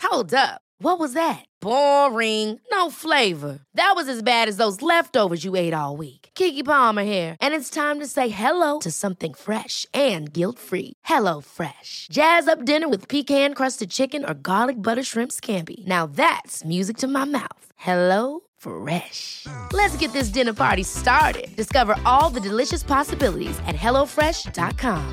Hold up. What was that? Boring. No flavor. That was as bad as those leftovers you ate all week. Keke Palmer here, and it's time to say hello to something fresh and guilt-free. Hello Fresh. Jazz up dinner with pecan-crusted chicken or garlic butter shrimp scampi. Now that's music to my mouth. Hello Fresh. Let's get this dinner party started. Discover all the delicious possibilities at hellofresh.com.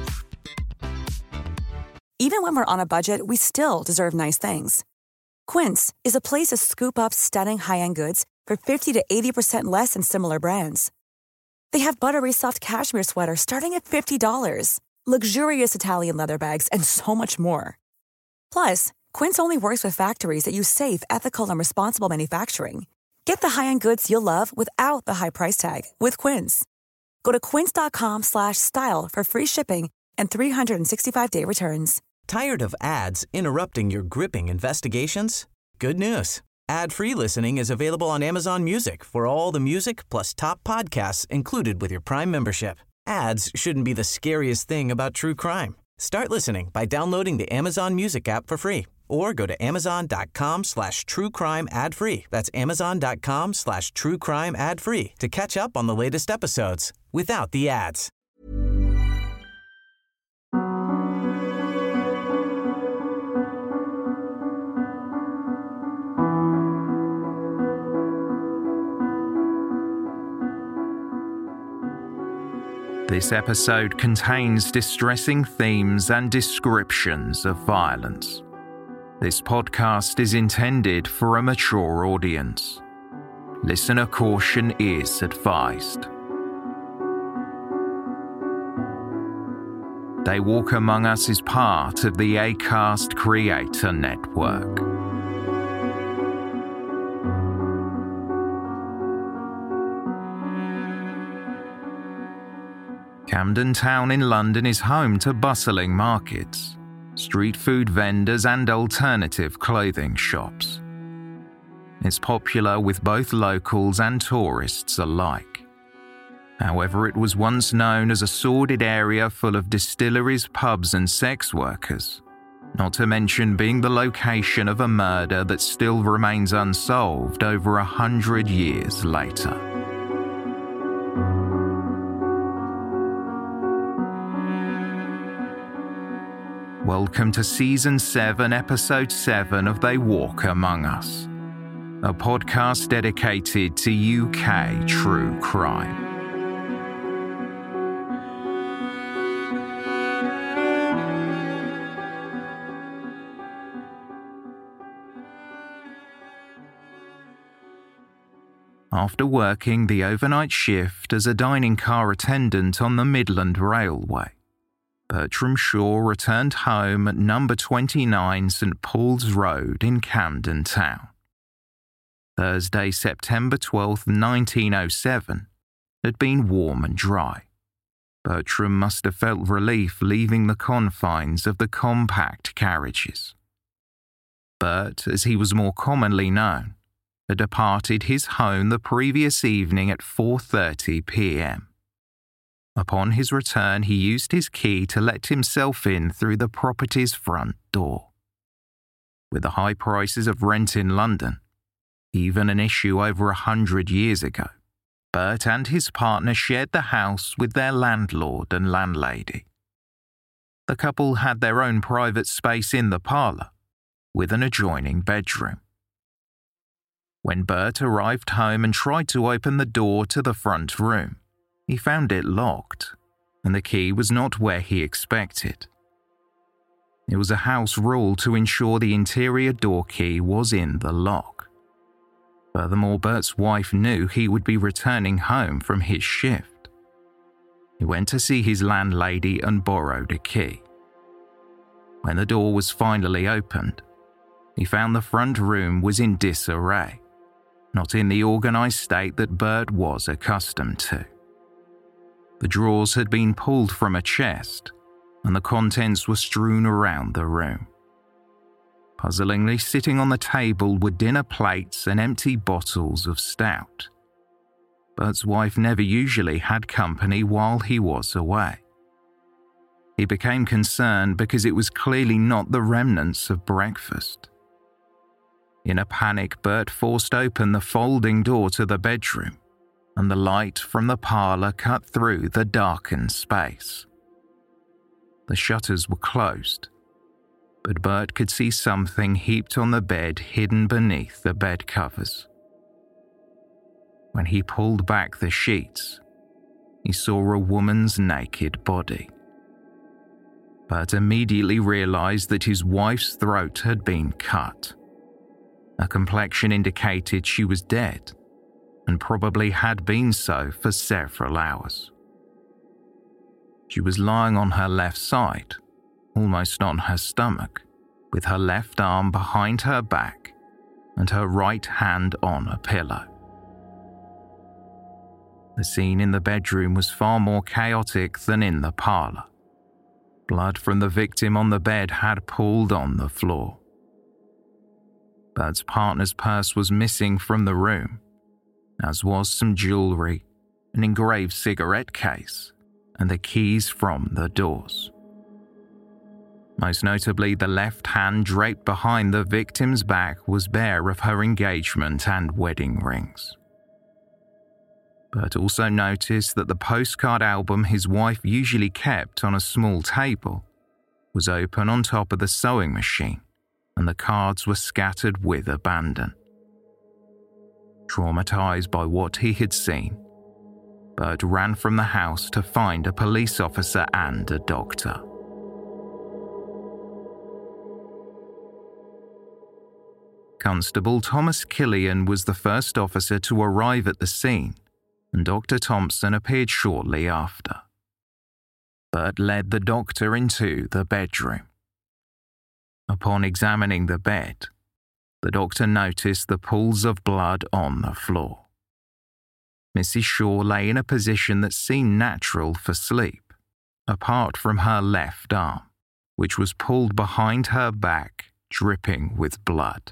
Even when we're on a budget, we still deserve nice things. Quince is a place to scoop up stunning high-end goods for 50 to 80% less than similar brands. They have buttery soft cashmere sweaters starting at $50, luxurious Italian leather bags, and so much more. Plus, Quince only works with factories that use safe, ethical, and responsible manufacturing. Get the high-end goods you'll love without the high price tag with Quince. Go to quince.com/style for free shipping and 365-day returns. Tired of ads interrupting your gripping investigations? Good news. Ad-free listening is available on Amazon Music for all the music plus top podcasts included with your Prime membership. Ads shouldn't be the scariest thing about true crime. Start listening by downloading the Amazon Music app for free or go to amazon.com/truecrime ad-free. That's amazon.com/truecrime ad-free to catch up on the latest episodes without the ads. This episode contains distressing themes and descriptions of violence. This podcast is intended for a mature audience. Listener caution is advised. They Walk Among Us is part of the Acast Creator Network. Camden Town in London is home to bustling markets, street food vendors and alternative clothing shops. It's popular with both locals and tourists alike. However, it was once known as a sordid area full of distilleries, pubs and sex workers, not to mention being the location of a murder that still remains unsolved over 100 years later. Welcome to Season 7, Episode 7 of They Walk Among Us, a podcast dedicated to UK true crime. After working the overnight shift as a dining car attendant on the Midland Railway, Bertram Shaw returned home at number 29 St Paul's Road in Camden Town. Thursday, September 12, 1907, had been warm and dry. Bertram must have felt relief leaving the confines of the compact carriages. Bert, as he was more commonly known, had departed his home the previous evening at 4:30 p.m. Upon his return, he used his key to let himself in through the property's front door. With the high prices of rent in London, even an issue over 100 years ago, Bert and his partner shared the house with their landlord and landlady. The couple had their own private space in the parlour, with an adjoining bedroom. When Bert arrived home and tried to open the door to the front room, he found it locked, and the key was not where he expected. It was a house rule to ensure the interior door key was in the lock. Furthermore, Bert's wife knew he would be returning home from his shift. He went to see his landlady and borrowed a key. When the door was finally opened, he found the front room was in disarray, not in the organised state that Bert was accustomed to. The drawers had been pulled from a chest, and the contents were strewn around the room. Puzzlingly, sitting on the table were dinner plates and empty bottles of stout. Bert's wife never usually had company while he was away. He became concerned because it was clearly not the remnants of breakfast. In a panic, Bert forced open the folding door to the bedroom, and the light from the parlour cut through the darkened space. The shutters were closed, but Bert could see something heaped on the bed hidden beneath the bed covers. When he pulled back the sheets, he saw a woman's naked body. Bert immediately realised that his wife's throat had been cut. Her complexion indicated she was dead, and probably had been so for several hours. She was lying on her left side, almost on her stomach, with her left arm behind her back and her right hand on a pillow. The scene in the bedroom was far more chaotic than in the parlour. Blood from the victim on the bed had pooled on the floor. Bert's partner's purse was missing from the room, as was some jewellery, an engraved cigarette case, and the keys from the doors. Most notably, the left hand draped behind the victim's back was bare of her engagement and wedding rings. Bert also noticed that the postcard album his wife usually kept on a small table was open on top of the sewing machine, and the cards were scattered with abandon. Traumatized by what he had seen, Bert ran from the house to find a police officer and a doctor. Constable Thomas Killian was the first officer to arrive at the scene, and Dr. Thompson appeared shortly after. Bert led the doctor into the bedroom. Upon examining the bed, the doctor noticed the pools of blood on the floor. Mrs. Shaw lay in a position that seemed natural for sleep, apart from her left arm, which was pulled behind her back, dripping with blood.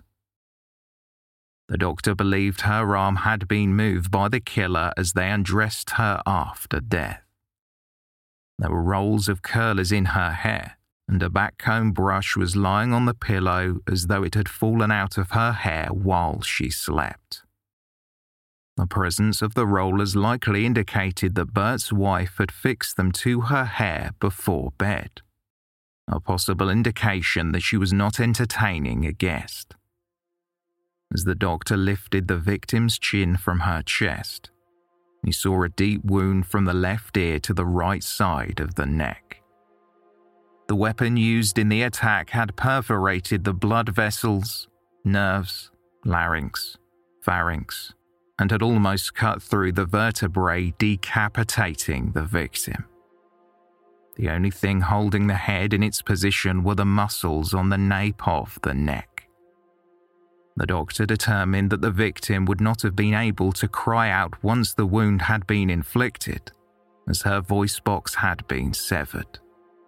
The doctor believed her arm had been moved by the killer as they undressed her after death. There were rolls of curlers in her hair, and a backcomb brush was lying on the pillow as though it had fallen out of her hair while she slept. The presence of the rollers likely indicated that Bert's wife had fixed them to her hair before bed, a possible indication that she was not entertaining a guest. As the doctor lifted the victim's chin from her chest, he saw a deep wound from the left ear to the right side of the neck. The weapon used in the attack had perforated the blood vessels, nerves, larynx, pharynx, and had almost cut through the vertebrae, decapitating the victim. The only thing holding the head in its position were the muscles on the nape of the neck. The doctor determined that the victim would not have been able to cry out once the wound had been inflicted, as her voice box had been severed.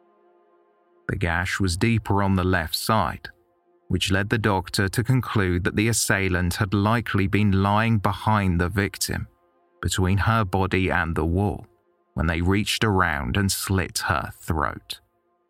The gash was deeper on the left side, which led the doctor to conclude that the assailant had likely been lying behind the victim, between her body and the wall, when they reached around and slit her throat.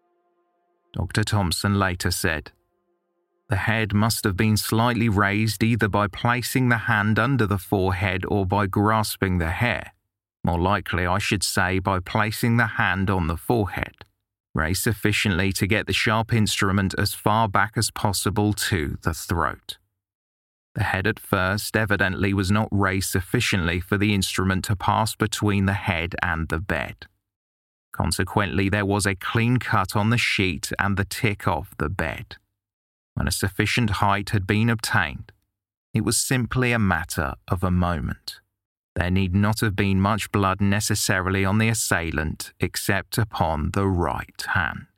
Dr. Thompson later said, "The head must have been slightly raised either by placing the hand under the forehead or by grasping the hair. More likely, I should say, by placing the hand on the forehead, raised sufficiently to get the sharp instrument as far back as possible to the throat. The head at first evidently was not raised sufficiently for the instrument to pass between the head and the bed. Consequently, there was a clean cut on the sheet and the tick of the bed. When a sufficient height had been obtained, it was simply a matter of a moment. There need not have been much blood necessarily on the assailant except upon the right hand."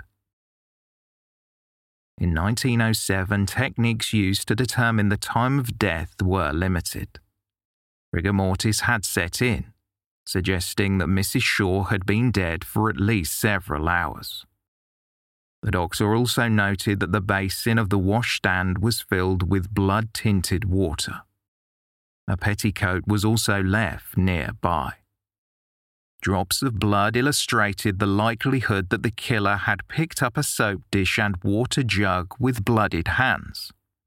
In 1907, techniques used to determine the time of death were limited. Rigor mortis had set in, suggesting that Mrs. Shaw had been dead for at least several hours. The doctor also noted that the basin of the washstand was filled with blood-tinted water. A petticoat was also left nearby. Drops of blood illustrated the likelihood that the killer had picked up a soap dish and water jug with blooded hands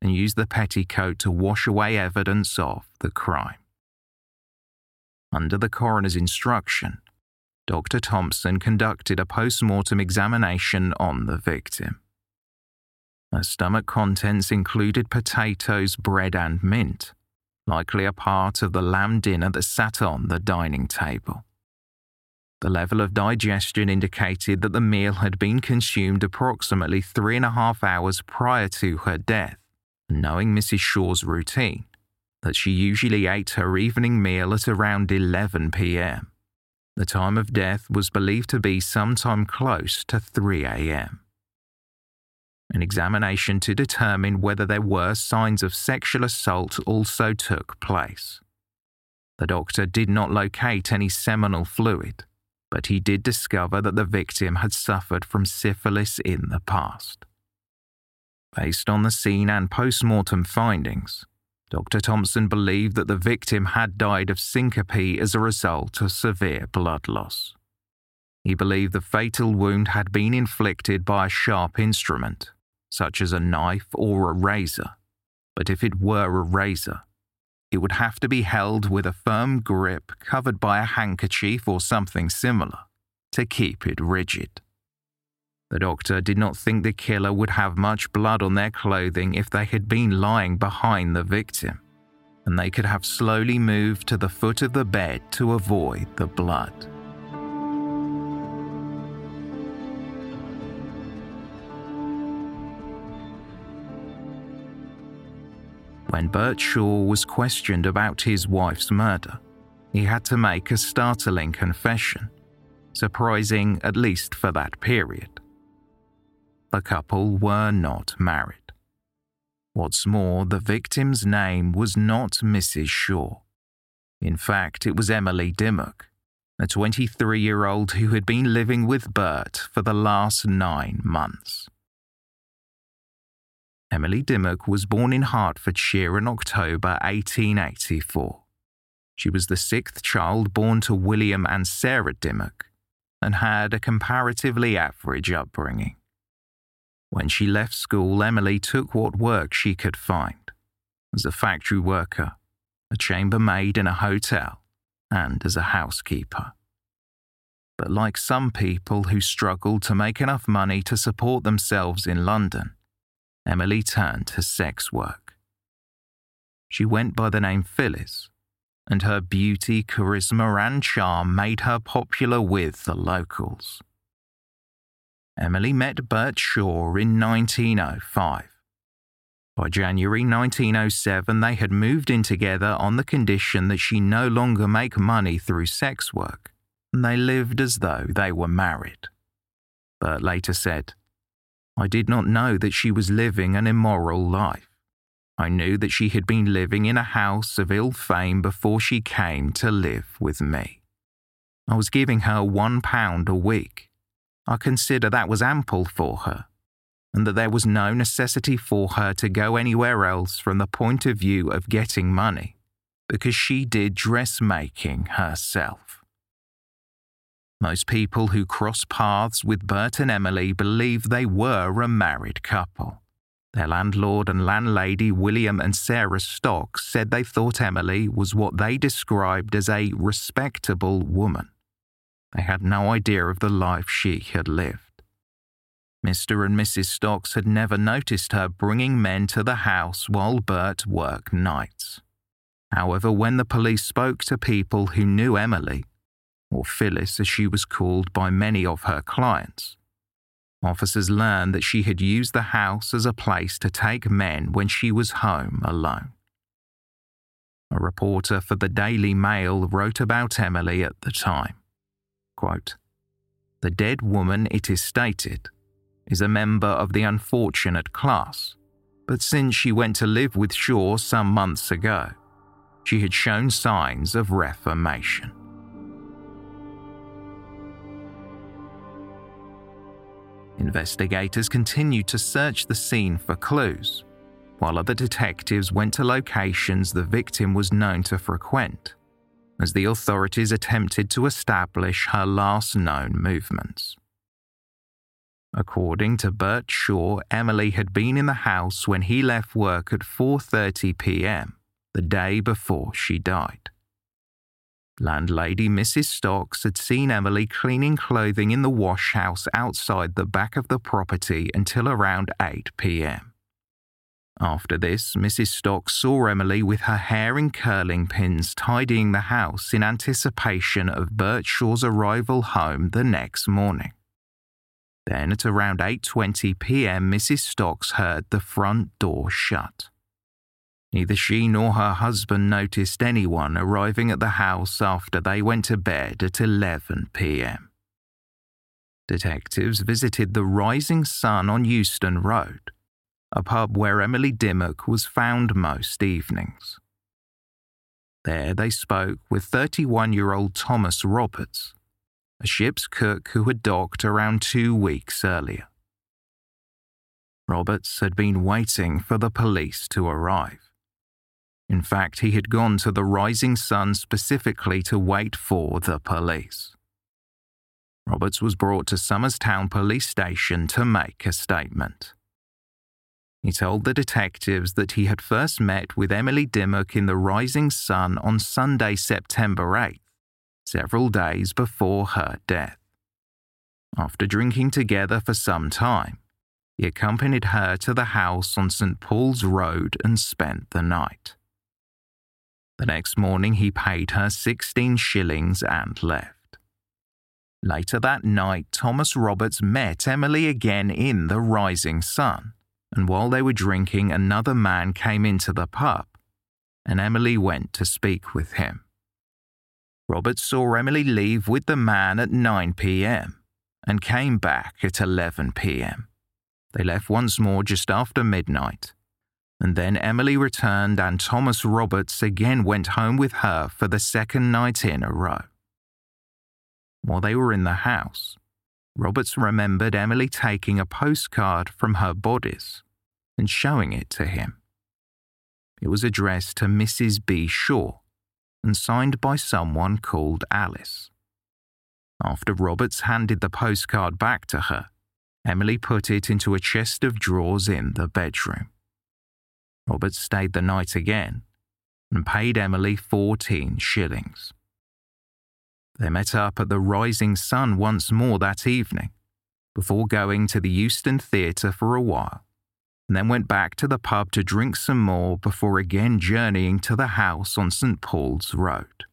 and used the petticoat to wash away evidence of the crime. Under the coroner's instruction, Dr. Thompson conducted a post-mortem examination on the victim. Her stomach contents included potatoes, bread and mint, likely a part of the lamb dinner that sat on the dining table. The level of digestion indicated that the meal had been consumed approximately 3.5 hours prior to her death, and knowing Mrs. Shaw's routine, that she usually ate her evening meal at around 11 p.m. The time of death was believed to be sometime close to 3 a.m. An examination to determine whether there were signs of sexual assault also took place. The doctor did not locate any seminal fluid, but he did discover that the victim had suffered from syphilis in the past. Based on the scene and post-mortem findings, Dr. Thompson believed that the victim had died of syncope as a result of severe blood loss. He believed the fatal wound had been inflicted by a sharp instrument, such as a knife or a razor, but if it were a razor, it would have to be held with a firm grip covered by a handkerchief or something similar to keep it rigid. The doctor did not think the killer would have much blood on their clothing if they had been lying behind the victim, and they could have slowly moved to the foot of the bed to avoid the blood. When Bert Shaw was questioned about his wife's murder, he had to make a startling confession, surprising at least for that period. The couple were not married. What's more, the victim's name was not Mrs. Shaw. In fact, it was Emily Dimmock, a 23-year-old who had been living with Bert for the last 9 months. Emily Dimmock was born in Hertfordshire in October 1884. She was the 6th child born to William and Sarah Dimmock and had a comparatively average upbringing. When she left school, Emily took what work she could find, as a factory worker, a chambermaid in a hotel, and as a housekeeper. But like some people who struggled to make enough money to support themselves in London, Emily turned to sex work. She went by the name Phyllis, and her beauty, charisma, and charm made her popular with the locals. Emily met Bert Shaw in 1905. By January 1907, they had moved in together on the condition that she no longer make money through sex work, and they lived as though they were married. Bert later said, "I did not know that she was living an immoral life. I knew that she had been living in a house of ill fame before she came to live with me. I was giving her £1 a week. I consider that was ample for her, and that there was no necessity for her to go anywhere else from the point of view of getting money, because she did dressmaking herself." Most people who crossed paths with Bert and Emily believed they were a married couple. Their landlord and landlady, William and Sarah Stocks, said they thought Emily was what they described as a respectable woman. They had no idea of the life she had lived. Mr. and Mrs. Stocks had never noticed her bringing men to the house while Bert worked nights. However, when the police spoke to people who knew Emily, or Phyllis as she was called by many of her clients, officers learned that she had used the house as a place to take men when she was home alone. A reporter for the Daily Mail wrote about Emily at the time. Quote, "The dead woman, it is stated, is a member of the unfortunate class, but since she went to live with Shaw some months ago, she had shown signs of reformation." Investigators continued to search the scene for clues, while other detectives went to locations the victim was known to frequent, as the authorities attempted to establish her last known movements. According to Bert Shaw, Emily had been in the house when he left work at 4:30 p.m. the day before she died. Landlady Mrs. Stocks had seen Emily cleaning clothing in the wash house outside the back of the property until around 8 p.m. After this, Mrs. Stocks saw Emily with her hair in curling pins tidying the house in anticipation of Bert Shaw's arrival home the next morning. Then at around 8:20 p.m. Mrs. Stocks heard the front door shut. Neither she nor her husband noticed anyone arriving at the house after they went to bed at 11 p.m. Detectives visited the Rising Sun on Euston Road, a pub where Emily Dimmock was found most evenings. There they spoke with 31-year-old Thomas Roberts, a ship's cook who had docked around 2 weeks earlier. Roberts had been waiting for the police to arrive. In fact, he had gone to the Rising Sun specifically to wait for the police. Roberts was brought to Somers Town Police Station to make a statement. He told the detectives that he had first met with Emily Dimmock in the Rising Sun on Sunday, September 8th, several days before her death. After drinking together for some time, he accompanied her to the house on St. Paul's Road and spent the night. The next morning he paid her 16 shillings and left. Later that night, Thomas Roberts met Emily again in the Rising Sun, and while they were drinking, another man came into the pub, and Emily went to speak with him. Roberts saw Emily leave with the man at 9 p.m. and came back at 11 p.m. They left once more just after midnight, and then Emily returned and Thomas Roberts again went home with her for the second night in a row. While they were in the house, Roberts remembered Emily taking a postcard from her bodies and showing it to him. It was addressed to Mrs. B. Shaw and signed by someone called Alice. After Roberts handed the postcard back to her, Emily put it into a chest of drawers in the bedroom. Roberts stayed the night again and paid Emily 14 shillings. They met up at the Rising Sun once more that evening, before going to the Euston Theatre for a while, and then went back to the pub to drink some more before again journeying to the house on St. Paul's Road.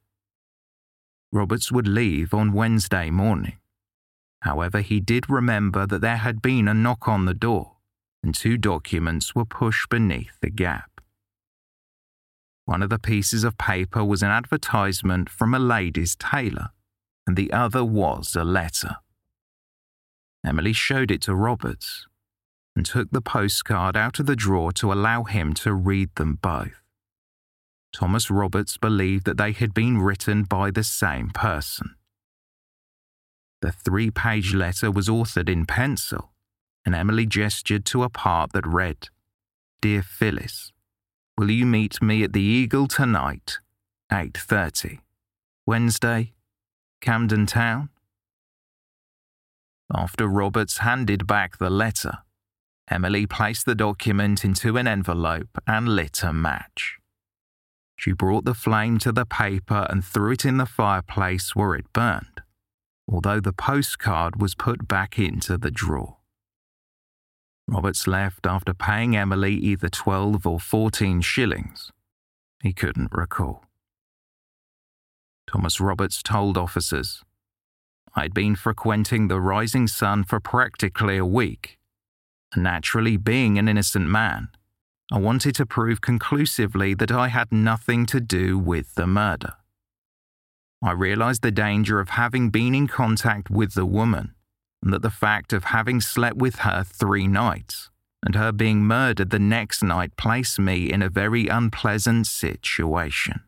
Roberts would leave on Wednesday morning. However, he did remember that there had been a knock on the door, and 2 documents were pushed beneath the gap. One of the pieces of paper was an advertisement from a ladies' tailor, and the other was a letter. Emily showed it to Roberts and took the postcard out of the drawer to allow him to read them both. Thomas Roberts believed that they had been written by the same person. The 3-page letter was authored in pencil, and Emily gestured to a part that read, "Dear Phyllis, will you meet me at the Eagle tonight, 8:30, Wednesday, Camden Town?" After Roberts handed back the letter, Emily placed the document into an envelope and lit a match. She brought the flame to the paper and threw it in the fireplace where it burned, although the postcard was put back into the drawer. Roberts left after paying Emily either 12 or 14 shillings. He couldn't recall. Thomas Roberts told officers, "I'd been frequenting the Rising Sun for practically a week, and naturally being an innocent man, I wanted to prove conclusively that I had nothing to do with the murder. I realized the danger of having been in contact with the woman, and that the fact of having slept with her 3 nights and her being murdered the next night placed me in a very unpleasant situation."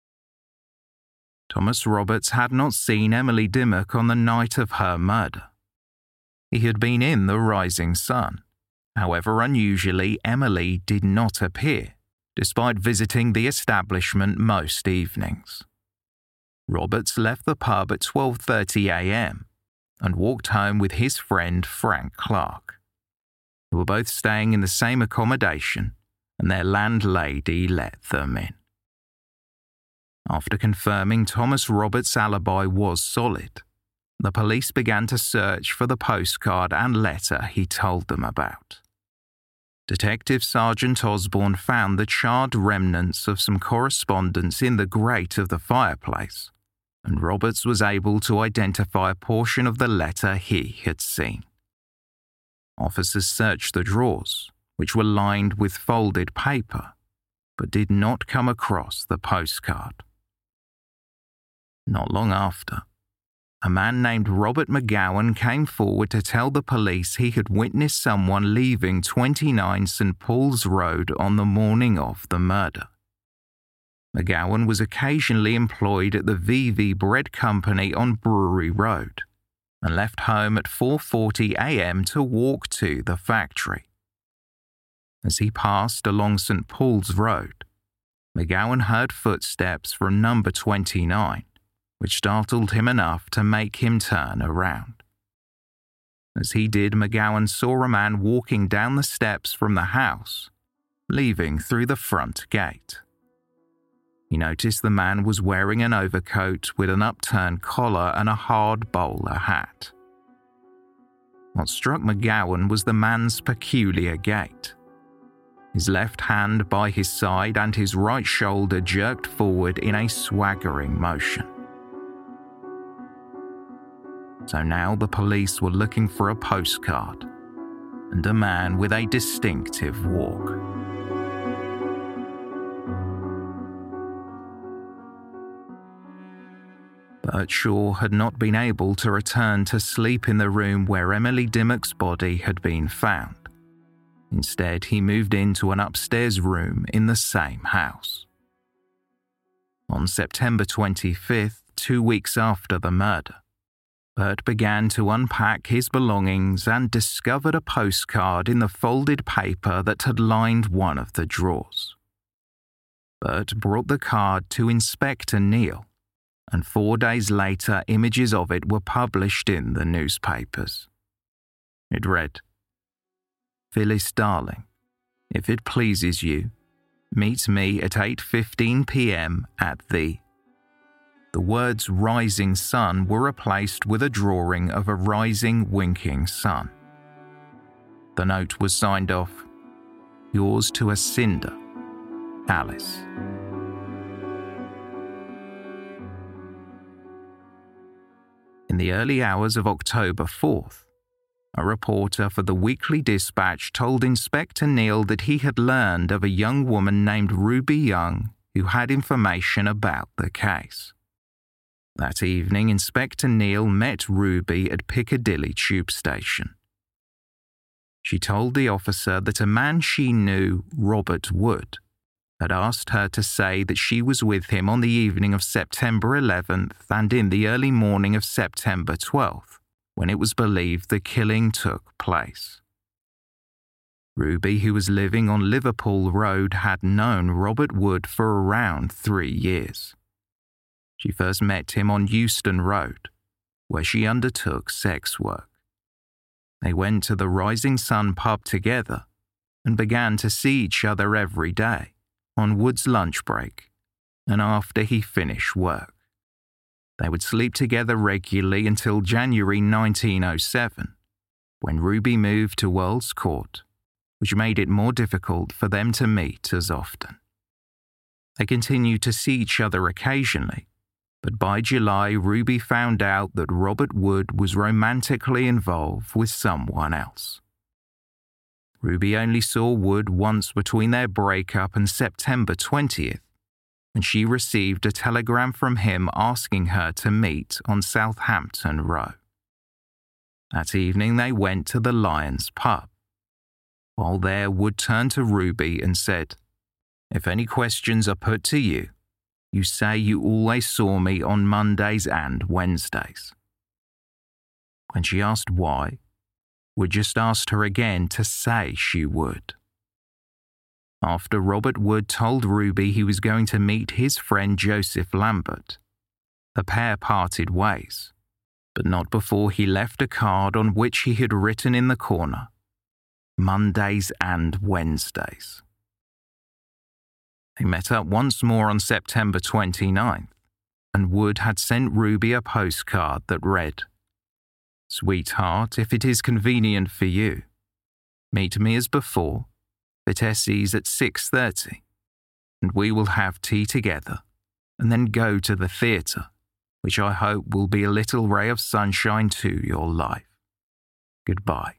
Thomas Roberts had not seen Emily Dimmock on the night of her murder. He had been in the Rising Sun. However, unusually, Emily did not appear, despite visiting the establishment most evenings. Roberts left the pub at 12:30 a.m., and walked home with his friend Frank Clark, who were both staying in the same accommodation, and their landlady let them in. After confirming Thomas Roberts' alibi was solid, the police began to search for the postcard and letter he told them about. Detective Sergeant Osborne found the charred remnants of some correspondence in the grate of the fireplace, and Roberts was able to identify a portion of the letter he had seen. Officers searched the drawers, which were lined with folded paper, but did not come across the postcard. Not long after, a man named Robert McGowan came forward to tell the police he had witnessed someone leaving 29 St. Paul's Road on the morning of the murder. McGowan was occasionally employed at the VV Bread Company on Brewery Road and left home at 4:40 a.m. to walk to the factory. As he passed along St. Paul's Road, McGowan heard footsteps from number 29, which startled him enough to make him turn around. As he did, McGowan saw a man walking down the steps from the house, leaving through the front gate. He noticed the man was wearing an overcoat with an upturned collar and a hard bowler hat. What struck McGowan was the man's peculiar gait. His left hand by his side and his right shoulder jerked forward in a swaggering motion. So now the police were looking for a postcard and a man with a distinctive walk. Bert Shaw had not been able to return to sleep in the room where Emily Dimmock's body had been found. Instead, he moved into an upstairs room in the same house. On September 25th, 2 weeks after the murder, Bert began to unpack his belongings and discovered a postcard in the folded paper that had lined one of the drawers. Bert brought the card to Inspector Neil, and 4 days later images of it were published in the newspapers. It read, "Phyllis Darling, if it pleases you, meet me at 8:15 p.m. at the..." The words rising sun were replaced with a drawing of a rising, winking sun. The note was signed off, "Yours to a cinder, Alice." In the early hours of October 4th, a reporter for the Weekly Dispatch told Inspector Neil that he had learned of a young woman named Ruby Young who had information about the case. That evening, Inspector Neil met Ruby at Piccadilly Tube Station. She told the officer that a man she knew, Robert Wood, had asked her to say that she was with him on the evening of September 11th and in the early morning of September 12th, when it was believed the killing took place. Ruby, who was living on Liverpool Road, had known Robert Wood for around 3 years. She first met him on Euston Road, where she undertook sex work. They went to the Rising Sun pub together and began to see each other every day, on Wood's lunch break, and after he finished work. They would sleep together regularly until January 1907, when Ruby moved to Earl's Court, which made it more difficult for them to meet as often. They continued to see each other occasionally, but by July, Ruby found out that Robert Wood was romantically involved with someone else. Ruby only saw Wood once between their breakup and September 20th, and she received a telegram from him asking her to meet on Southampton Row. That evening they went to the Lions pub. While there, Wood turned to Ruby and said, "If any questions are put to you, you say you always saw me on Mondays and Wednesdays." When she asked why, Wood just asked her again to say she would. After Robert Wood told Ruby he was going to meet his friend Joseph Lambert, the pair parted ways, but not before he left a card on which he had written in the corner, Mondays and Wednesdays. They met up once more on September 29th, and Wood had sent Ruby a postcard that read, "Sweetheart, if it is convenient for you, meet me as before, at Essie's at 6:30, and we will have tea together, and then go to the theatre, which I hope will be a little ray of sunshine to your life. Goodbye."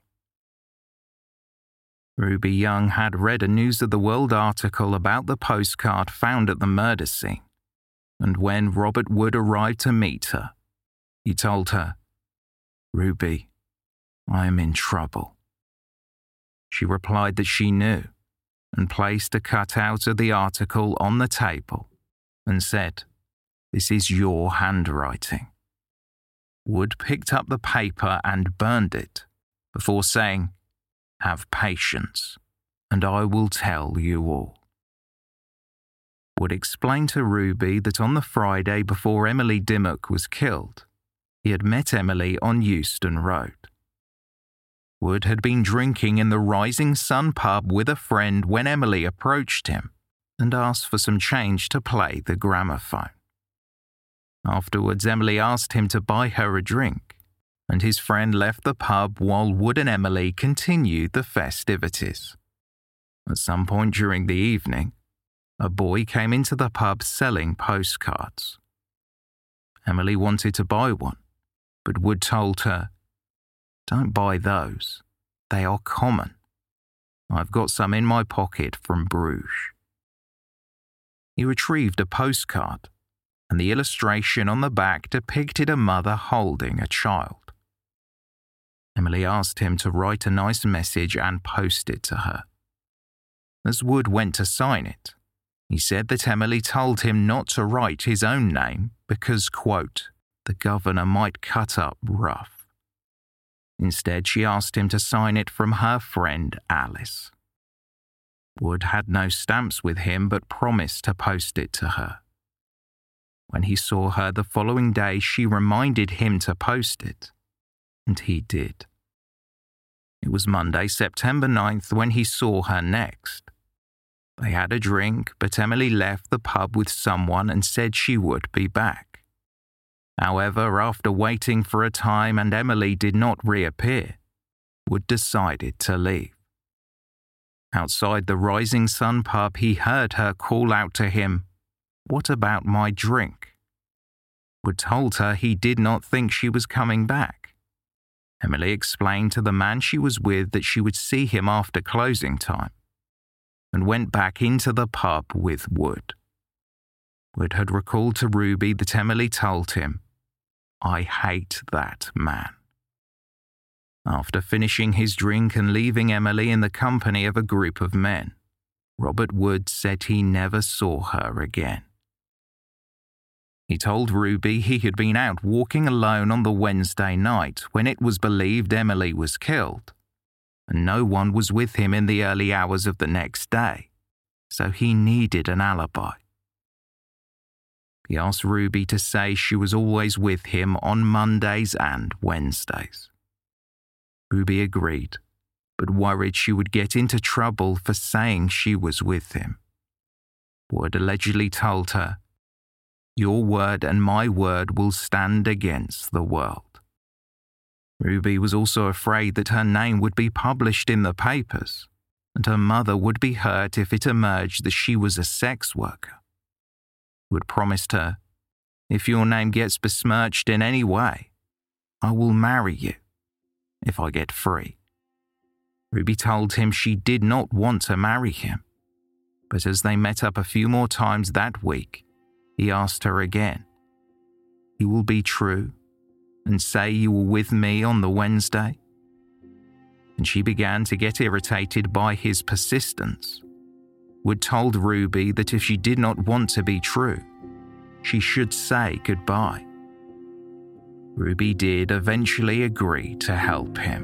Ruby Young had read a News of the World article about the postcard found at the murder scene, and when Robert Wood arrived to meet her, he told her, "Ruby, I am in trouble." She replied that she knew, and placed a cutout of the article on the table and said, "This is your handwriting." Wood picked up the paper and burned it before saying, "Have patience, and I will tell you all." Wood explained to Ruby that on the Friday before Emily Dimmock was killed, he had met Emily on Euston Road. Wood had been drinking in the Rising Sun pub with a friend when Emily approached him and asked for some change to play the gramophone. Afterwards, Emily asked him to buy her a drink, and his friend left the pub while Wood and Emily continued the festivities. At some point during the evening, a boy came into the pub selling postcards. Emily wanted to buy one, but Wood told her, "Don't buy those. They are common. I've got some in my pocket from Bruges." He retrieved a postcard, and the illustration on the back depicted a mother holding a child. Emily asked him to write a nice message and post it to her. As Wood went to sign it, he said that Emily told him not to write his own name because, quote, "the governor might cut up rough." Instead, she asked him to sign it from her friend Alice. Wood had no stamps with him but promised to post it to her. When he saw her the following day, she reminded him to post it, and he did. It was Monday, September 9th, when he saw her next. They had a drink, but Emily left the pub with someone and said she would be back. However, after waiting for a time and Emily did not reappear, Wood decided to leave. Outside the Rising Sun pub, he heard her call out to him, "What about my drink?" Wood told her he did not think she was coming back. Emily explained to the man she was with that she would see him after closing time, and went back into the pub with Wood. Wood had recalled to Ruby that Emily told him, "I hate that man." After finishing his drink and leaving Emily in the company of a group of men, Robert Wood said he never saw her again. He told Ruby he had been out walking alone on the Wednesday night when it was believed Emily was killed, and no one was with him in the early hours of the next day, so he needed an alibi. He asked Ruby to say she was always with him on Mondays and Wednesdays. Ruby agreed, but worried she would get into trouble for saying she was with him. Wood allegedly told her, "Your word and my word will stand against the world." Ruby was also afraid that her name would be published in the papers, and her mother would be hurt if it emerged that she was a sex worker. Wood promised her, "If your name gets besmirched in any way, I will marry you, if I get free." Ruby told him she did not want to marry him, but as they met up a few more times that week, he asked her again, "You will be true and say you were with me on the Wednesday?" And she began to get irritated by his persistence. Wood told Ruby that if she did not want to be true, she should say goodbye. Ruby did eventually agree to help him.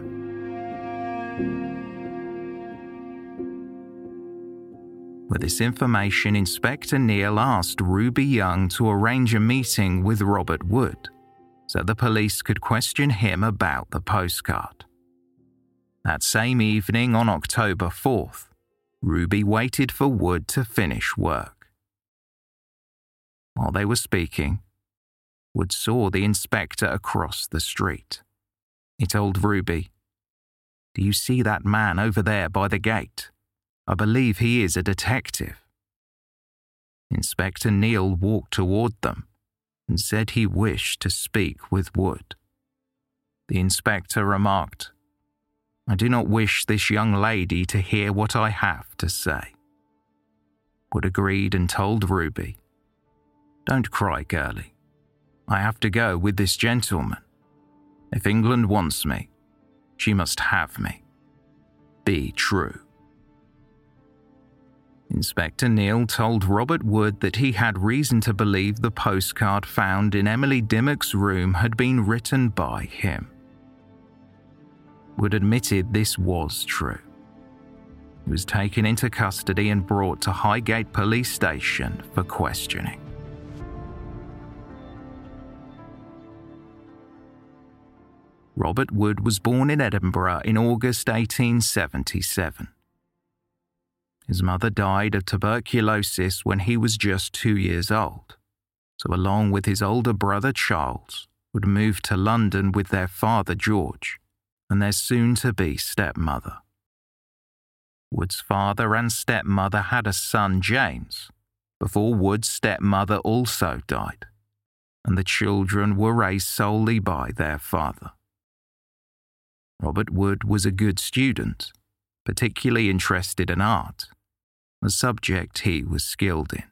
With this information, Inspector Neil asked Ruby Young to arrange a meeting with Robert Wood, so the police could question him about the postcard. That same evening on October 4th, Ruby waited for Wood to finish work. While they were speaking, Wood saw the inspector across the street. He told Ruby, "Do you see that man over there by the gate? I believe he is a detective." Inspector Neal walked toward them and said he wished to speak with Wood. The inspector remarked, "I do not wish this young lady to hear what I have to say." Wood agreed and told Ruby, "Don't cry, girlie. I have to go with this gentleman. If England wants me, she must have me. Be true." Inspector Neal told Robert Wood that he had reason to believe the postcard found in Emily Dimmock's room had been written by him. Wood admitted this was true. He was taken into custody and brought to Highgate Police Station for questioning. Robert Wood was born in Edinburgh in August 1877. His mother died of tuberculosis when he was just 2 years old, so along with his older brother Charles, Wood moved to London with their father George and their soon-to-be stepmother. Wood's father and stepmother had a son, James, before Wood's stepmother also died, and the children were raised solely by their father. Robert Wood was a good student, particularly interested in art, a subject he was skilled in.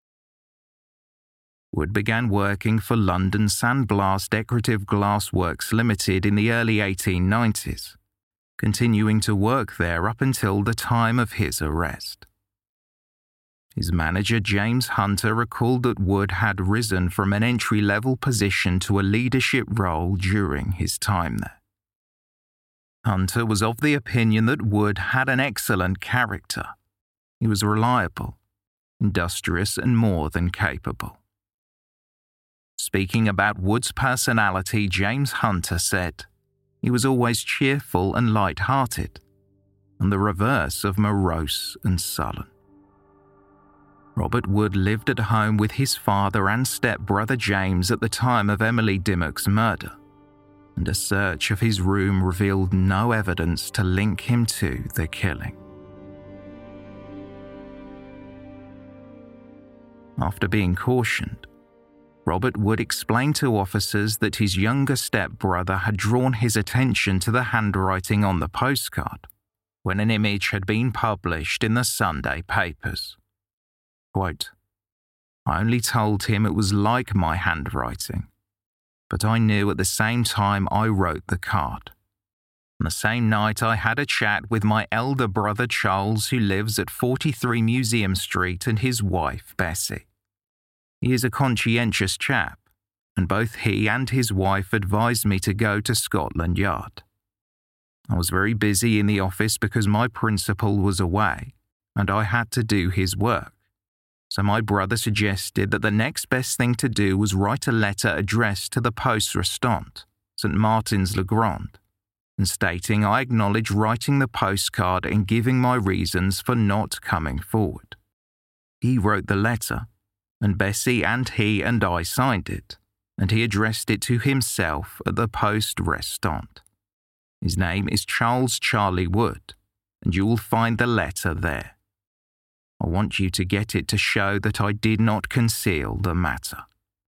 Wood began working for London Sandblast Decorative Glass Works Limited in the early 1890s, continuing to work there up until the time of his arrest. His manager James Hunter recalled that Wood had risen from an entry-level position to a leadership role during his time there. Hunter was of the opinion that Wood had an excellent character. He was reliable, industrious, and more than capable. Speaking about Wood's personality, James Hunter said, "He was always cheerful and light-hearted, and the reverse of morose and sullen." Robert Wood lived at home with his father and step-brother James at the time of Emily Dimmock's murder, and a search of his room revealed no evidence to link him to the killing. After being cautioned, Robert Wood explained to officers that his younger stepbrother had drawn his attention to the handwriting on the postcard when an image had been published in the Sunday papers. Quote, "I only told him it was like my handwriting, but I knew at the same time I wrote the card. On the same night I had a chat with my elder brother Charles, who lives at 43 Museum Street, and his wife Bessie. He is a conscientious chap, and both he and his wife advised me to go to Scotland Yard. I was very busy in the office because my principal was away, and I had to do his work. So my brother suggested that the next best thing to do was write a letter addressed to the Poste Restante, St. Martin's-le-Grand, and stating I acknowledge writing the postcard and giving my reasons for not coming forward. He wrote the letter, and Bessie and he and I signed it, and he addressed it to himself at the Poste Restante. His name is Charles Charlie Wood, and you will find the letter there. I want you to get it to show that I did not conceal the matter."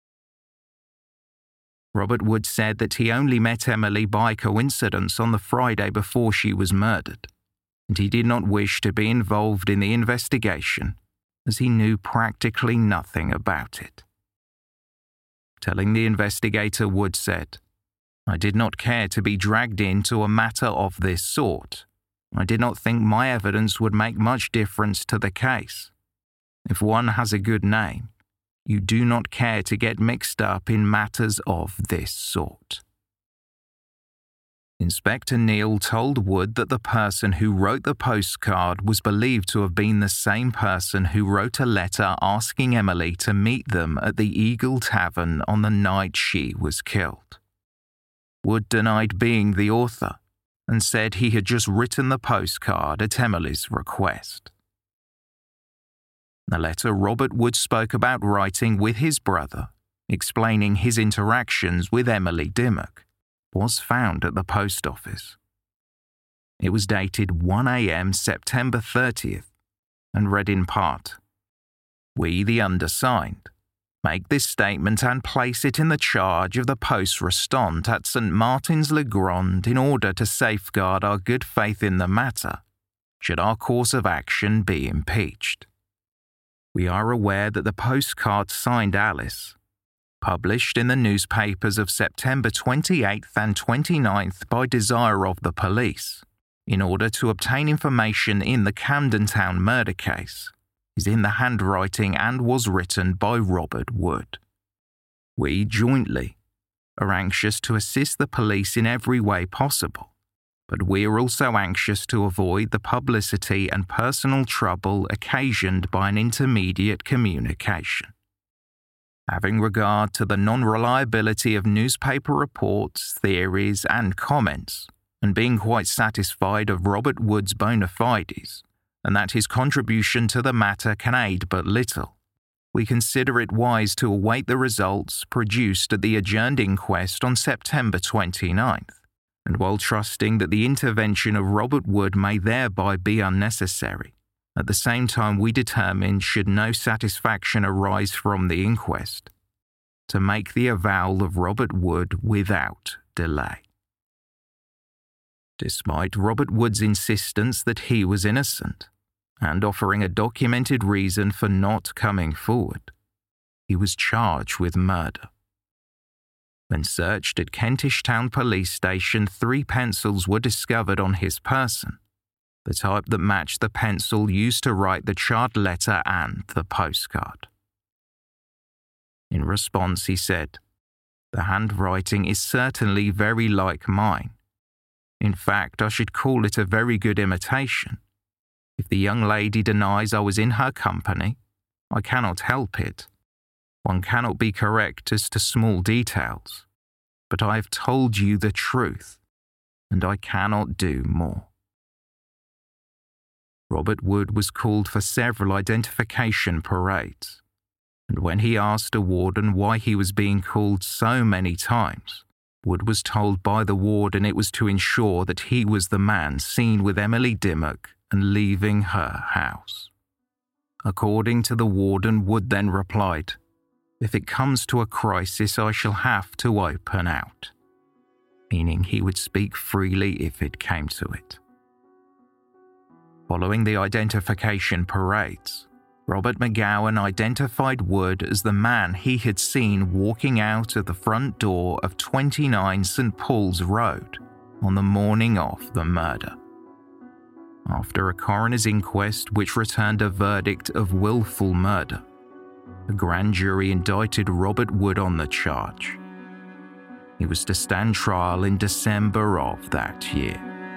Robert Wood said that he only met Emily by coincidence on the Friday before she was murdered, and he did not wish to be involved in the investigation as he knew practically nothing about it. Telling the investigator, Wood said, "I did not care to be dragged into a matter of this sort. I did not think my evidence would make much difference to the case. If one has a good name, you do not care to get mixed up in matters of this sort." Inspector Neal told Wood that the person who wrote the postcard was believed to have been the same person who wrote a letter asking Emily to meet them at the Eagle Tavern on the night she was killed. Wood denied being the author and said he had just written the postcard at Emily's request. The letter Robert Wood spoke about writing with his brother, explaining his interactions with Emily Dimmock, was found at the post office. It was dated 1 a.m. September 30th and read in part, "We, the undersigned, make this statement and place it in the charge of the poste restante at St. Martin's-le-Grand in order to safeguard our good faith in the matter, should our course of action be impeached. We are aware that the postcard signed Alice, published in the newspapers of September 28th and 29th by desire of the police, in order to obtain information in the Camden Town murder case, is in the handwriting and was written by Robert Wood. We jointly are anxious to assist the police in every way possible, but we are also anxious to avoid the publicity and personal trouble occasioned by an intermediate communication. Having regard to the non-reliability of newspaper reports, theories, and comments, and being quite satisfied of Robert Wood's bona fides, and that his contribution to the matter can aid but little, we consider it wise to await the results produced at the adjourned inquest on September 29th, and while trusting that the intervention of Robert Wood may thereby be unnecessary, at the same time we determine, should no satisfaction arise from the inquest, to make the avowal of Robert Wood without delay." Despite Robert Wood's insistence that he was innocent, and offering a documented reason for not coming forward, he was charged with murder. When searched at Kentish Town Police Station, 3 pencils were discovered on his person, the type that matched the pencil used to write the charred letter and the postcard. In response, he said, "The handwriting is certainly very like mine. In fact, I should call it a very good imitation. If the young lady denies I was in her company, I cannot help it. One cannot be correct as to small details, but I have told you the truth, and I cannot do more." Robert Wood was called for several identification parades, and when he asked a warden why he was being called so many times, Wood was told by the warden it was to ensure that he was the man seen with Emily Dimmock and leaving her house. According to the warden, Wood then replied, "If it comes to a crisis, I shall have to open out," meaning he would speak freely if it came to it. Following the identification parades, Robert McGowan identified Wood as the man he had seen walking out of the front door of 29 St. Paul's Road on the morning of the murder. After a coroner's inquest which returned a verdict of willful murder, the grand jury indicted Robert Wood on the charge. He was to stand trial in December of that year.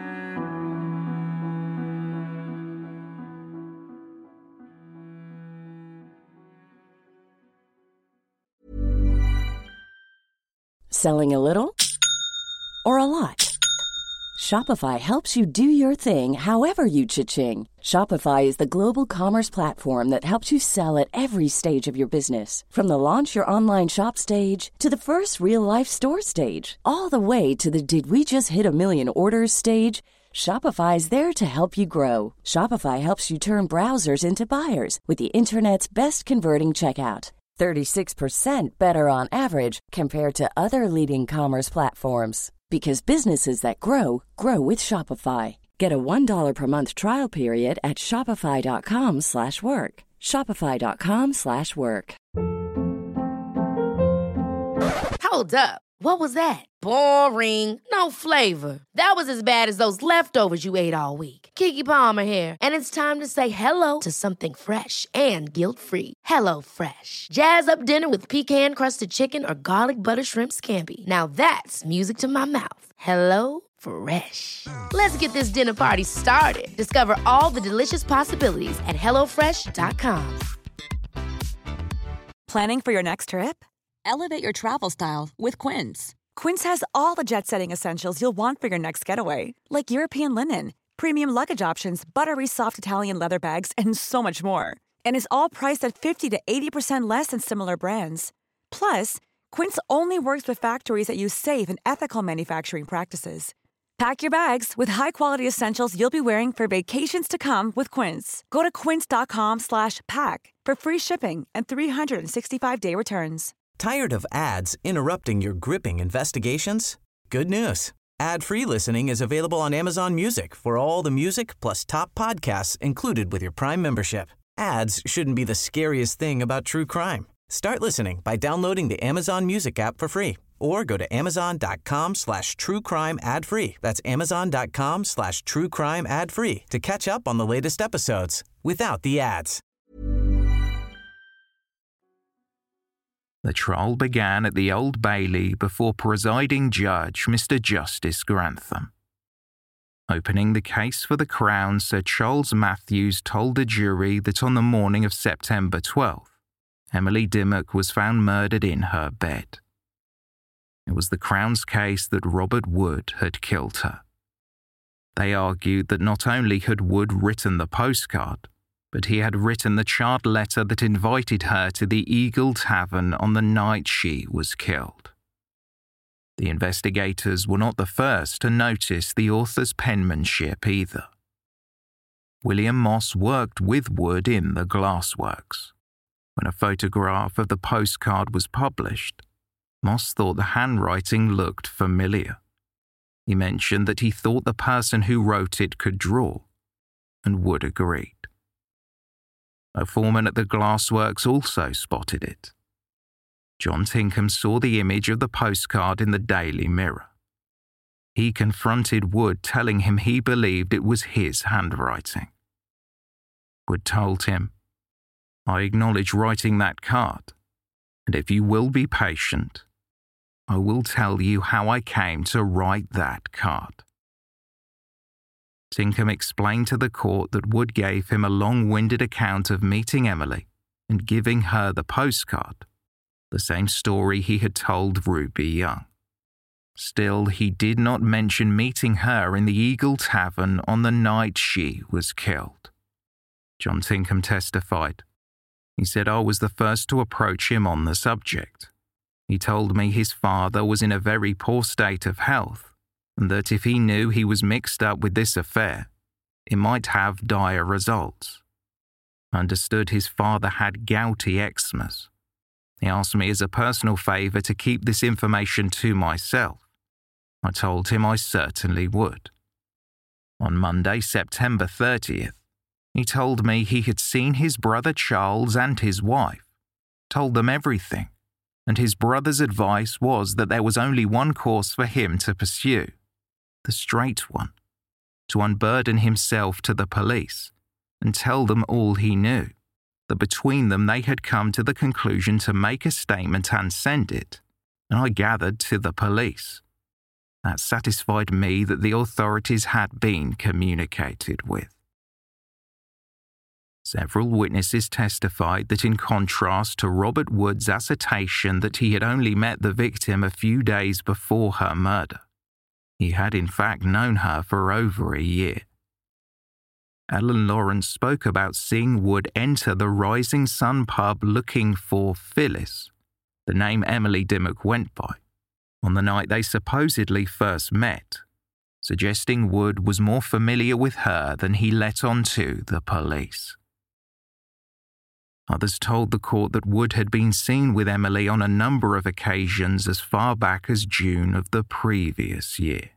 Selling a little or a lot? Shopify helps you do your thing however you cha-ching. Shopify is the global commerce platform that helps you sell at every stage of your business. From the launch your online shop stage to the first real-life store stage, all the way to the did we just hit a million orders stage. Shopify is there to help you grow. Shopify helps you turn browsers into buyers with the internet's best converting checkout. 36% better on average compared to other leading commerce platforms. Because businesses that grow, grow with Shopify. Get a $1 per month trial period at shopify.com/work. Shopify.com/work. Hold up. What was that? Boring. No flavor. That was as bad as those leftovers you ate all week. Keke Palmer here, and it's time to say hello to something fresh and guilt-free. Hello Fresh. Jazz up dinner with pecan-crusted chicken or garlic butter shrimp scampi. Now that's music to my mouth. Hello Fresh. Let's get this dinner party started. Discover all the delicious possibilities at hellofresh.com. Planning for your next trip? Elevate your travel style with Quince. Quince has all the jet-setting essentials you'll want for your next getaway, like European linen, premium luggage options, buttery soft Italian leather bags, and so much more. And is all priced at 50 to 80% less than similar brands. Plus, Quince only works with factories that use safe and ethical manufacturing practices. Pack your bags with high-quality essentials you'll be wearing for vacations to come with Quince. Go to quince.com/pack for free shipping and 365-day returns. Tired of ads interrupting your gripping investigations? Good news. Ad-free listening is available on Amazon Music for all the music plus top podcasts included with your Prime membership. Ads shouldn't be the scariest thing about true crime. Start listening by downloading the Amazon Music app for free or go to amazon.com/truecrime ad-free. That's amazon.com/truecrime ad-free to catch up on the latest episodes without the ads. The trial began at the Old Bailey before presiding judge Mr. Justice Grantham. Opening the case for the Crown, Sir Charles Matthews told the jury that on the morning of September 12th, Emily Dimmock was found murdered in her bed. It was the Crown's case that Robert Wood had killed her. They argued that not only had Wood written the postcard, but he had written the charred letter that invited her to the Eagle Tavern on the night she was killed. The investigators were not the first to notice the author's penmanship either. William Moss worked with Wood in the glassworks. When a photograph of the postcard was published, Moss thought the handwriting looked familiar. He mentioned that he thought the person who wrote it could draw, and Wood agreed. A foreman at the glassworks also spotted it. John Tinkham saw the image of the postcard in the Daily Mirror. He confronted Wood, telling him he believed it was his handwriting. Wood told him, "I acknowledge writing that card, and if you will be patient, I will tell you how I came to write that card." Tinkham explained to the court that Wood gave him a long-winded account of meeting Emily and giving her the postcard, the same story he had told Ruby Young. Still, he did not mention meeting her in the Eagle Tavern on the night she was killed. John Tinkham testified. He said I was the first to approach him on the subject. He told me his father was in a very poor state of health, and that if he knew he was mixed up with this affair, it might have dire results. I understood his father had gouty eczemas. He asked me as a personal favour to keep this information to myself. I told him I certainly would. On Monday, September 30th, he told me he had seen his brother Charles and his wife, told them everything, and his brother's advice was that there was only one course for him to pursue, the straight one, to unburden himself to the police and tell them all he knew, that between them they had come to the conclusion to make a statement and send it, and I gathered to the police. That satisfied me that the authorities had been communicated with. Several witnesses testified that in contrast to Robert Wood's assertion that he had only met the victim a few days before her murder, he had in fact known her for over a year. Ellen Lawrence spoke about seeing Wood enter the Rising Sun pub looking for Phyllis, the name Emily Dimmock went by, on the night they supposedly first met, suggesting Wood was more familiar with her than he let on to the police. Others told the court that Wood had been seen with Emily on a number of occasions as far back as June of the previous year.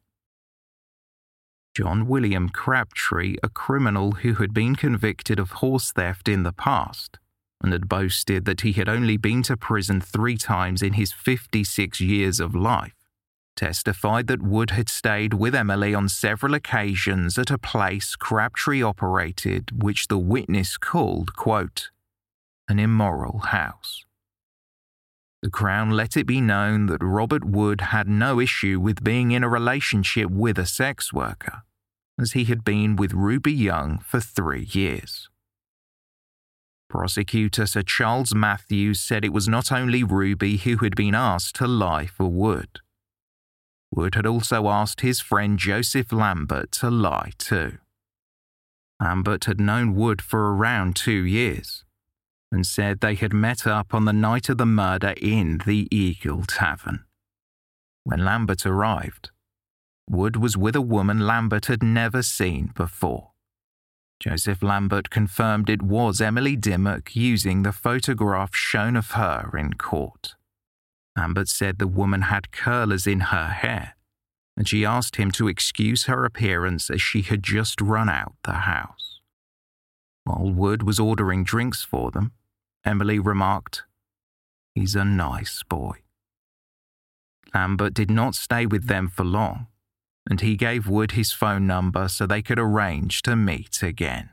John William Crabtree, a criminal who had been convicted of horse theft in the past and had boasted that he had only been to prison 3 times in his 56 years of life, testified that Wood had stayed with Emily on several occasions at a place Crabtree operated, which the witness called, quote, an immoral house. the Crown let it be known that Robert Wood had no issue with being in a relationship with a sex worker, as he had been with Ruby Young for 3 years. Prosecutor Sir Charles Matthews said it was not only Ruby who had been asked to lie for Wood. Wood had also asked his friend Joseph Lambert to lie too. Lambert had known Wood for around 2 years and said they had met up on the night of the murder in the Eagle Tavern. When Lambert arrived, Wood was with a woman Lambert had never seen before. Joseph Lambert confirmed it was Emily Dimmock using the photograph shown of her in court. Lambert said the woman had curlers in her hair, and she asked him to excuse her appearance as she had just run out the house. While Wood was ordering drinks for them, Emily remarked, "He's a nice boy." Lambert did not stay with them for long, and he gave Wood his phone number so they could arrange to meet again.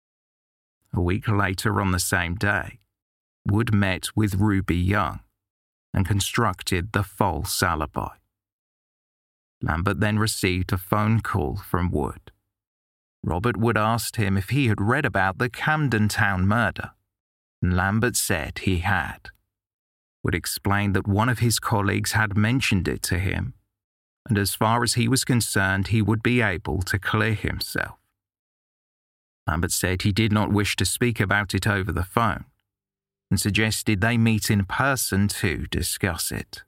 A week later on the same day, Wood met with Ruby Young and constructed the false alibi. Lambert then received a phone call from Wood. Robert Wood asked him if he had read about the Camden Town murder, and Lambert said he had. Wood explained that one of his colleagues had mentioned it to him, and as far as he was concerned, he would be able to clear himself. Lambert said he did not wish to speak about it over the phone, and suggested they meet in person to discuss it.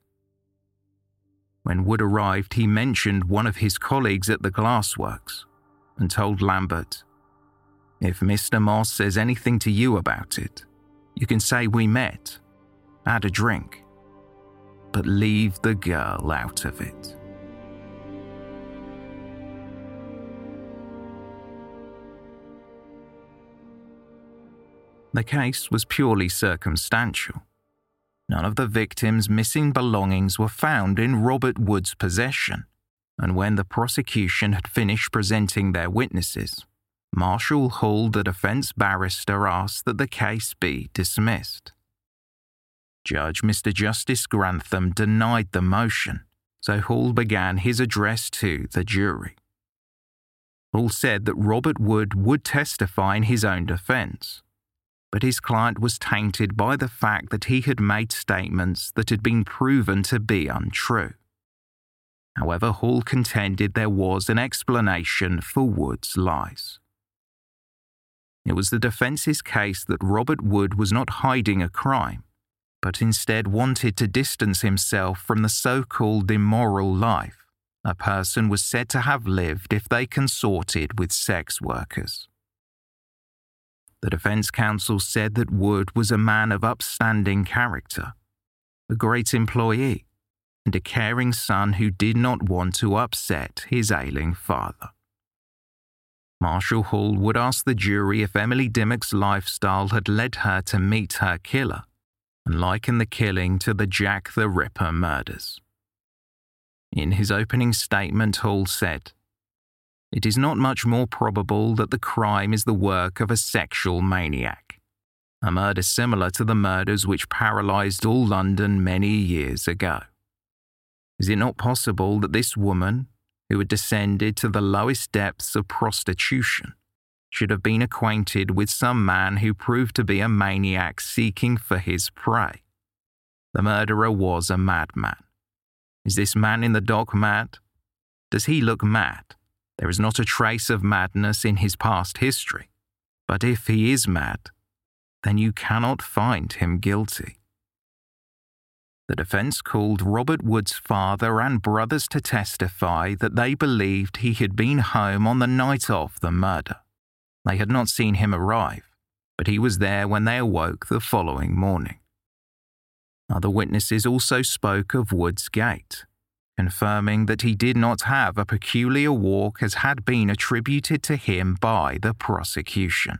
When Wood arrived, he mentioned one of his colleagues at the glassworks and told Lambert, "If Mr. Moss says anything to you about it, you can say we met, had a drink, but leave the girl out of it." The case was purely circumstantial. None of the victims' missing belongings were found in Robert Wood's possession, and when the prosecution had finished presenting their witnesses, Marshall Hall, the defense barrister, asked that the case be dismissed. Judge Mr. Justice Grantham denied the motion, so Hall began his address to the jury. Hall said that Robert Wood would testify in his own defense, but his client was tainted by the fact that he had made statements that had been proven to be untrue. However, Hall contended there was an explanation for Wood's lies. It was the defence's case that Robert Wood was not hiding a crime, but instead wanted to distance himself from the so-called immoral life a person was said to have lived if they consorted with sex workers. The defense counsel said that Wood was a man of upstanding character, a great employee, and a caring son who did not want to upset his ailing father. Marshall Hall would ask the jury if Emily Dimmock's lifestyle had led her to meet her killer, and liken the killing to the Jack the Ripper murders. In his opening statement, Hall said, "It is not much more probable that the crime is the work of a sexual maniac, a murder similar to the murders which paralysed all London many years ago. Is it not possible that this woman, who had descended to the lowest depths of prostitution, should have been acquainted with some man who proved to be a maniac seeking for his prey? The murderer was a madman. Is this man in the dock mad? Does he look mad? There is not a trace of madness in his past history, but if he is mad, then you cannot find him guilty." The defense called Robert Wood's father and brothers to testify that they believed he had been home on the night of the murder. They had not seen him arrive, but he was there when they awoke the following morning. Other witnesses also spoke of Wood's gait, confirming that he did not have a peculiar walk as had been attributed to him by the prosecution.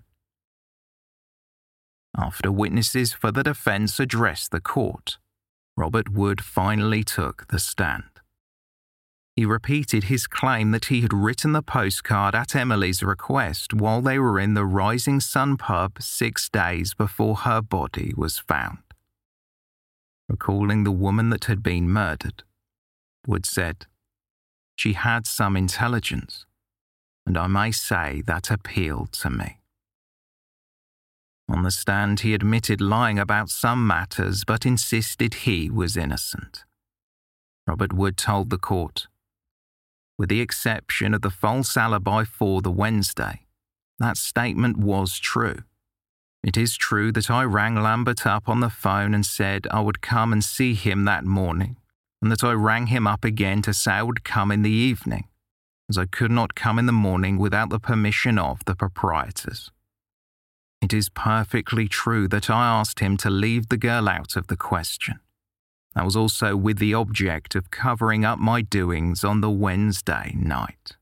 After witnesses for the defense addressed the court, Robert Wood finally took the stand. He repeated his claim that he had written the postcard at Emily's request while they were in the Rising Sun pub 6 days before her body was found. recalling the woman that had been murdered. Wood said, "She had some intelligence, and I may say that appealed to me." On the stand, he admitted lying about some matters but insisted he was innocent. Robert Wood told the court, "With the exception of the false alibi for the Wednesday, that statement was true. It is true that I rang Lambert up on the phone and said I would come and see him that morning, and that I rang him up again to say I would come in the evening, as I could not come in the morning without the permission of the proprietors. It is perfectly true that I asked him to leave the girl out of the question. That was also with the object of covering up my doings on the Wednesday night."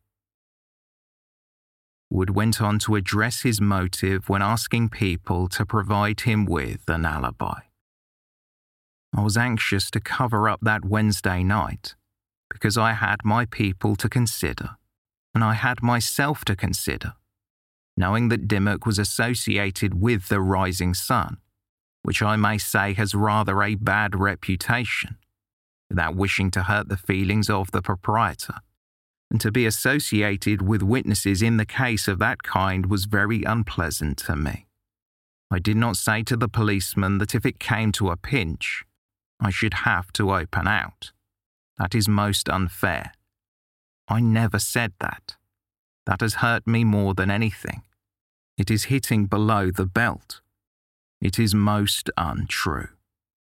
Wood went on to address his motive when asking people to provide him with an alibi. "I was anxious to cover up that Wednesday night because I had my people to consider, and I had myself to consider, knowing that Dimmock was associated with the Rising Sun, which I may say has rather a bad reputation, without wishing to hurt the feelings of the proprietor, and to be associated with witnesses in the case of that kind was very unpleasant to me. I did not say to the policeman that if it came to a pinch, I should have to open out. That is most unfair. I never said that. That has hurt me more than anything. It is hitting below the belt. It is most untrue."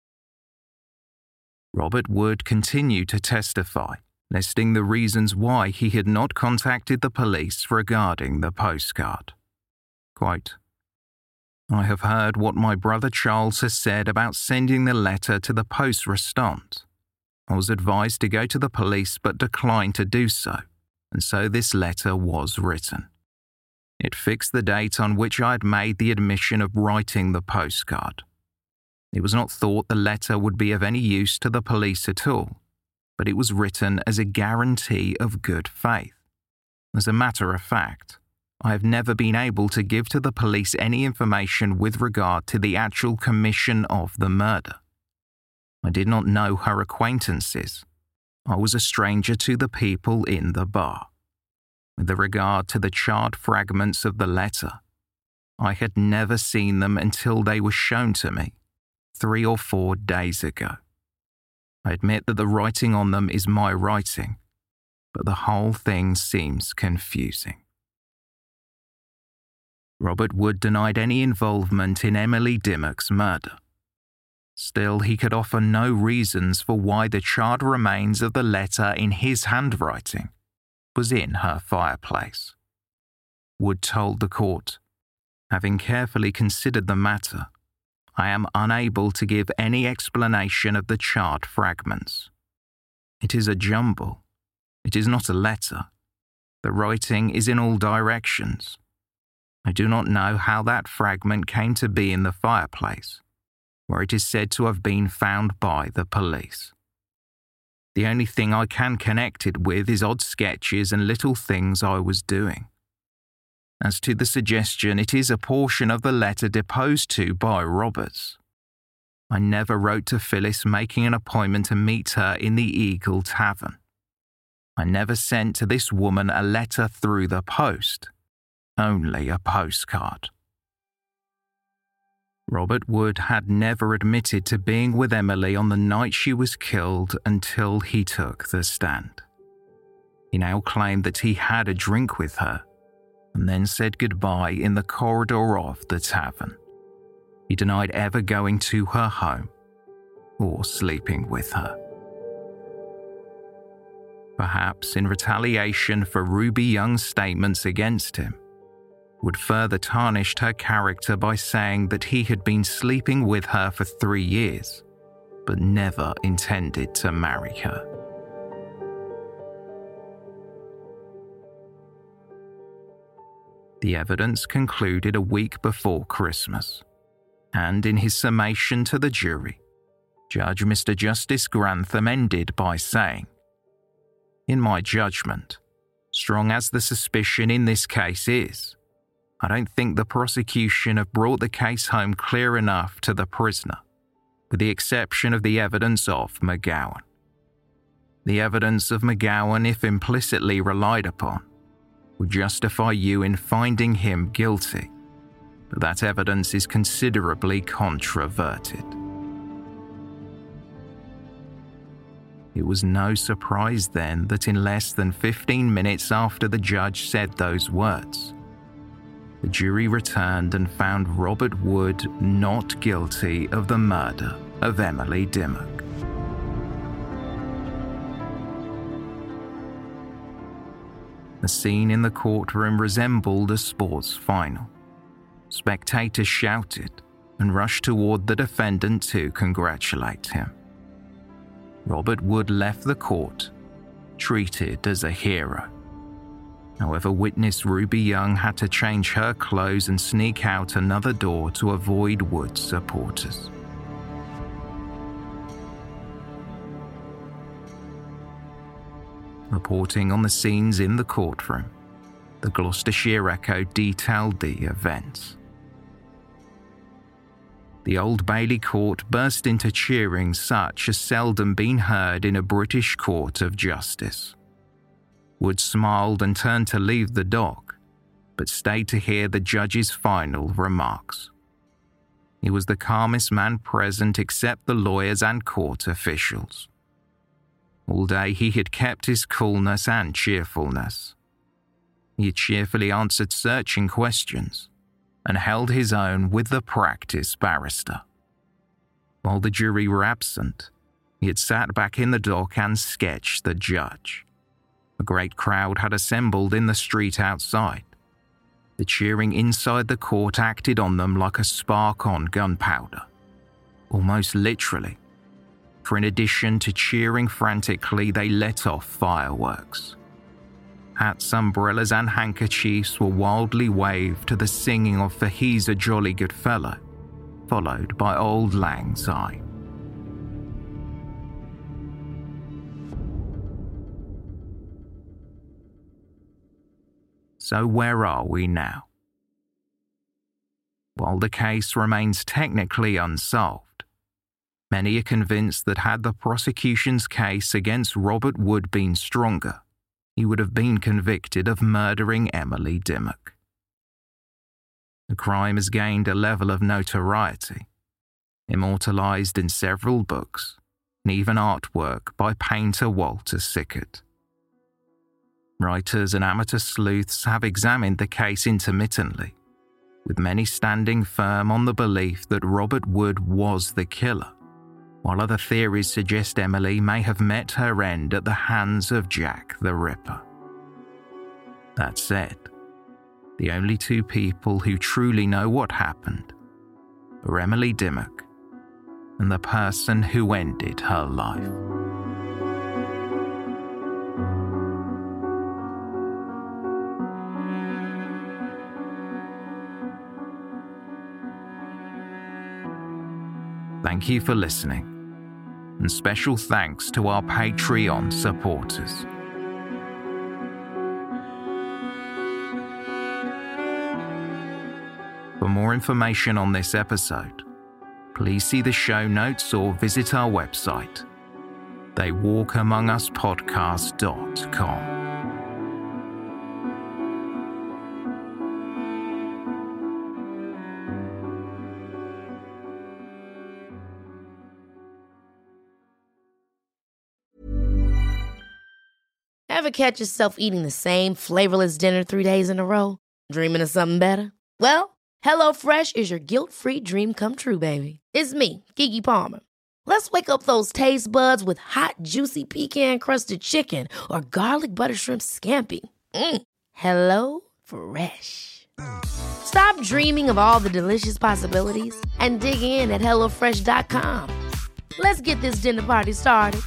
Robert Wood continued to testify, listing the reasons why he had not contacted the police regarding the postcard. Quote, "I have heard what my brother Charles has said about sending the letter to the poste restante. I was advised to go to the police but declined to do so, and so this letter was written. It fixed the date on which I had made the admission of writing the postcard. It was not thought the letter would be of any use to the police at all, but it was written as a guarantee of good faith. As a matter of fact, I have never been able to give to the police any information with regard to the actual commission of the murder. I did not know her acquaintances. I was a stranger to the people in the bar. With regard to the charred fragments of the letter, I had never seen them until they were shown to me 3 or 4 days ago. I admit that the writing on them is my writing, but the whole thing seems confusing." Robert Wood denied any involvement in Emily Dimmock's murder. Still, he could offer no reasons for why the charred remains of the letter in his handwriting was in her fireplace. Wood told the court, "Having carefully considered the matter, I am unable to give any explanation of the charred fragments. It is a jumble. It is not a letter. The writing is in all directions. I do not know how that fragment came to be in the fireplace, where it is said to have been found by the police. The only thing I can connect it with is odd sketches and little things I was doing. As to the suggestion, it is a portion of the letter deposed to by Roberts. I never wrote to Phyllis making an appointment to meet her in the Eagle Tavern. I never sent to this woman a letter through the post, only a postcard." Robert Wood had never admitted to being with Emily on the night she was killed until he took the stand. He now claimed that he had a drink with her and then said goodbye in the corridor of the tavern. He denied ever going to her home or sleeping with her. Perhaps in retaliation for Ruby Young's statements against him, Wood further tarnished her character by saying that he had been sleeping with her for 3 years, but never intended to marry her. The evidence concluded a week before Christmas, and in his summation to the jury, Judge Mr. Justice Grantham ended by saying, "In my judgment, strong as the suspicion in this case is, I don't think the prosecution have brought the case home clear enough to the prisoner. with the exception of the evidence of McGowan. The evidence of McGowan, if implicitly relied upon, would justify you in finding him guilty, but that evidence is considerably controverted. It was no surprise then that in less than 15 minutes after the judge said those words, the jury returned and found Robert Wood not guilty of the murder of Emily Dimmock. The scene in the courtroom resembled a sports final. Spectators shouted and rushed toward the defendant to congratulate him. Robert Wood left the court, treated as a hero. However, witness Ruby Young had to change her clothes and sneak out another door to avoid Wood's supporters. Reporting on the scenes in the courtroom, the Gloucestershire Echo detailed the events. The Old Bailey court burst into cheering such as seldom been heard in a British court of justice. Wood smiled and turned to leave the dock, but stayed to hear the judge's final remarks. He was the calmest man present except the lawyers and court officials. All day he had kept his coolness and cheerfulness. He had cheerfully answered searching questions and held his own with the practiced barrister. While the jury were absent, he had sat back in the dock and sketched the judge. A great crowd had assembled in the street outside. The cheering inside the court acted on them like a spark on gunpowder, almost literally. For in addition to cheering frantically, they let off fireworks. Hats, umbrellas and handkerchiefs were wildly waved to the singing of "For He's a Jolly Good Fellow," followed by Auld Lang Syne. So where are we now? While the case remains technically unsolved, many are convinced that had the prosecution's case against Robert Wood been stronger, he would have been convicted of murdering Emily Dimmock. The crime has gained a level of notoriety, immortalised in several books, and even artwork by painter Walter Sickert. Writers and amateur sleuths have examined the case intermittently, with many standing firm on the belief that Robert Wood was the killer, while other theories suggest Emily may have met her end at the hands of Jack the Ripper. That said, the only two people who truly know what happened are Emily Dimmock and the person who ended her life. Thank you for listening, and special thanks to our Patreon supporters. For more information on this episode, please see the show notes or visit our website, theywalkamonguspodcast.com. Ever catch yourself eating the same flavorless dinner 3 days in a row? Dreaming of something better? Well, HelloFresh is your guilt-free dream come true, baby. It's me, Keke Palmer. Let's wake up those taste buds with hot, juicy pecan-crusted chicken or garlic butter shrimp scampi. Hello Fresh. Stop dreaming of all the delicious possibilities and dig in at HelloFresh.com. Let's get this dinner party started.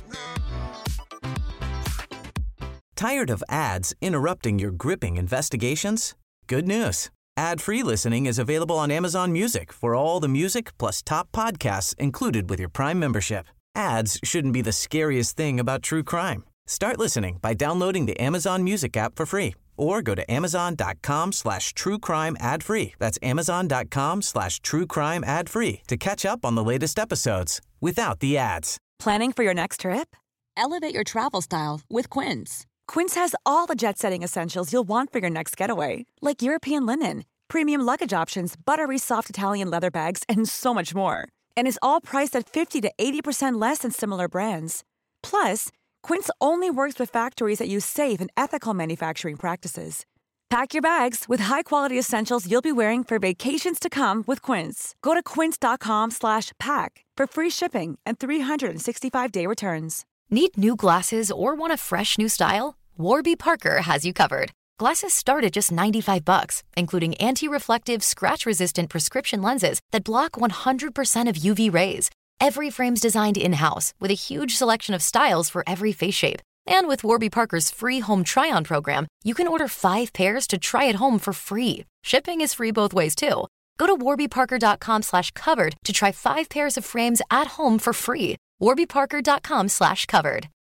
Tired of ads interrupting your gripping investigations? Good news. Ad-free listening is available on Amazon Music for all the music plus top podcasts included with your Prime membership. Ads shouldn't be the scariest thing about true crime. Start listening by downloading the Amazon Music app for free Or go to amazon.com/truecrime ad-free. That's amazon.com/truecrime ad-free to catch up on the latest episodes without the ads. Planning for your next trip? Elevate your travel style with Quince. Quince has all the jet-setting essentials you'll want for your next getaway, like European linen, premium luggage options, buttery soft Italian leather bags, and so much more. And is all priced at 50 to 80% less than similar brands. Plus, Quince only works with factories that use safe and ethical manufacturing practices. Pack your bags with high-quality essentials you'll be wearing for vacations to come with Quince. Go to quince.com/pack for free shipping and 365-day returns. Need new glasses or want a fresh new style? Warby Parker has you covered. Glasses start at just $95, including anti-reflective, scratch-resistant prescription lenses that block 100% of UV rays. Every frame's designed in-house with a huge selection of styles for every face shape. And with Warby Parker's free home try-on program, you can order 5 pairs to try at home for free. Shipping is free both ways, too. Go to warbyparker.com/covered to try 5 pairs of frames at home for free. warbyparker.com/covered.